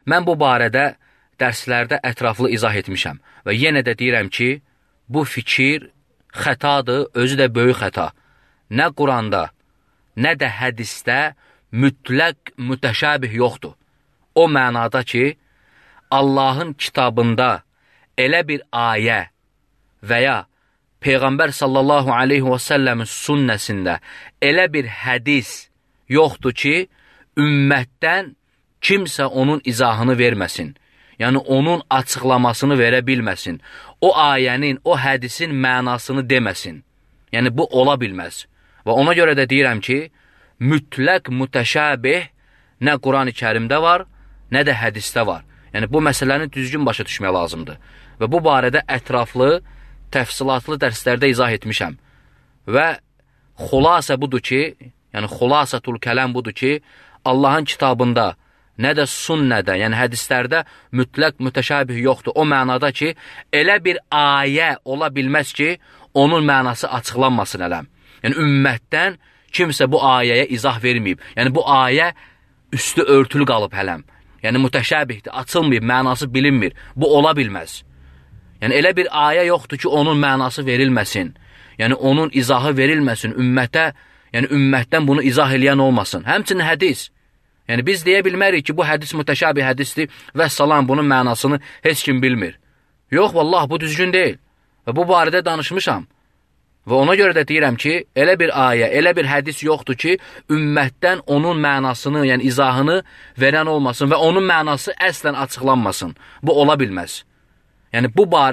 Mən bu barədə dərslərdə ətraflı izah etmişəm və yenə də deyirəm ki, bu fikir xətadır, özü də böyük xəta. Nə Quranda, nə də hədisdə mütləq mütəşabih yoxdur. O mənada ki, Allahın kitabında elə bir ayə və ya Peyğəmbər sallallahu aleyhi və səlləmin sünnəsində elə bir hədis yoxdur ki, ümmətdən kimsə onun izahını verməsin. Yəni, onun açıqlamasını verə bilməsin. O ayənin, o hədisin mənasını deməsin. Yəni, bu ola bilməz. Və ona görə də deyirəm ki, mütləq mütəşabih nə Quran-ı Kərimdə var, nə də hədisdə var. Yəni, bu məsələni düzgün başa düşmək lazımdır. Və bu barədə ətraflı, təfsilatlı dərslərdə izah etmişəm. Və xülasə budur ki, yəni xülasətul kələm budur ki, Allahın kitabında, nə də sünnədə, yəni hədislərdə mütləq mütəşabih yoxdur. O mənada ki, elə bir ayə ola bilməz ki, onun mənası açıqlanmasın ələm. Yəni, ümmətdən kimsə bu ayəyə izah verməyib. Yəni, bu ayə üstü örtülü qalıb hələm. Yəni, mütəşabihdir, açılmayıb, mənası bilinmir. Bu ola bilməz. Yəni, elə bir ayə yoxdur ki, onun mənası verilməsin. Yəni, onun izahı verilməsin ümmətə, yəni ümmətdən bunu izah eləyən olmasın. Həmçinin hədis. Yəni, biz deyə bilmərik ki, bu hədis mütəşabih hədisdir və salam, bunun mənasını heç kim bilmir. Yox, vallah, bu düzgün deyil. Və bu barədə danışmışam. Və ona görə də deyirəm ki, elə bir ayə, elə bir hədis yoxdur ki, ümmətdən onun mənasını, yəni izahını verən olmasın və onun mənası əslən açıqlanmasın. Bu ola bilməz. Yəni,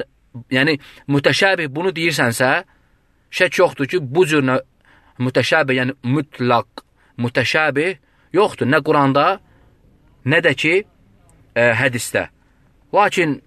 yəni mütəşabih bunu deyirsənsə, şək yoxdur ki, bu cür mütəşabih, yəni mütləq mütəşabih yoxdur, nə Quranda, nə də ki, hədisdə. Lakin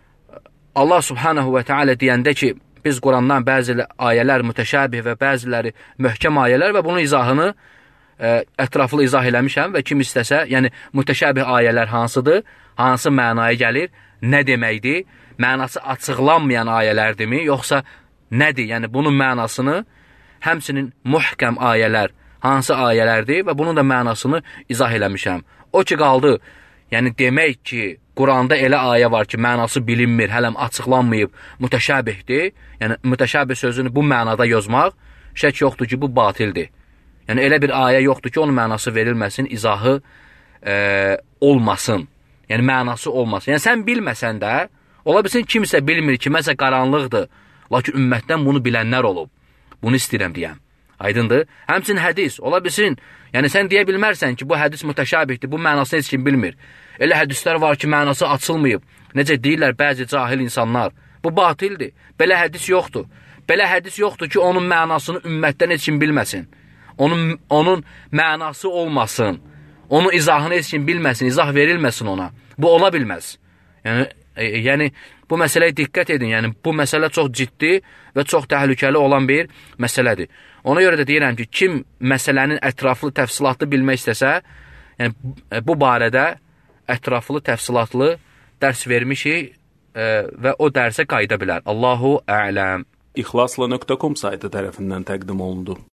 Allah subhanahu və teala deyəndə ki, biz Qurandan bəzi ayələr mütəşabih və bəziləri möhkəm ayələr və bunun izahını ətraflı izah eləmişəm və kim istəsə, yəni mütəşabih ayələr hansıdır, hansı mənaya gəlir, nə deməkdir, mənası açıqlanmayan ayələrdirmi, yoxsa nədir, yəni bunun mənasını, həmçinin muhkəm ayələr, hansı ayələrdir və bunun da mənasını izah eləmişəm. O ki, qaldı, yəni demək ki, Quranda elə ayə var ki, mənası bilinmir, hələm açıqlanmayıb, mütəşabihdir. Yəni, mütəşabih sözünü bu mənada yozmaq, şək yoxdur ki, bu batildir. Yəni, elə bir ayə yoxdur ki, onun mənası verilməsin, izahı olmasın. Yəni, mənası olmasın. Yəni, sən bilməsən də, ola bilsin kimsə bilmir ki, məsəl qaranlıqdır, lakin ümmətdən bunu bilənlər olub. Bunu istəyirəm deyəm. Aydındır. Həmçinin hədis, ola bilsin, yəni sən deyə bilmərsən ki, bu hədis mütəşabihdir, bu mənasını heç kim bilmir. Elə hədislər var ki, mənası açılmayıb. Necə deyirlər bəzi cahil insanlar. Bu batildir. Belə hədis yoxdur. Belə hədis yoxdur ki, onun mənasını ümmətdən heç kim bilməsin. Onun mənası olmasın. Onun izahını heç kim bilməsin, izah verilməsin ona. Bu ola bilməz. Yəni bu məsələyə diqqət edin. Yəni, bu məsələ çox ciddi və çox təhlükəli olan bir məsələdir. Ona görə də deyirəm ki, kim məsələnin ətraflı, təfsilatlı bilmək istəsə, yəni bu barədə ətraflı, təfsilatlı dərs vermişik və o dərsə qayıda bilər. Allahu ələm. İxlasla.com saytı tərəfindən təqdim olundu.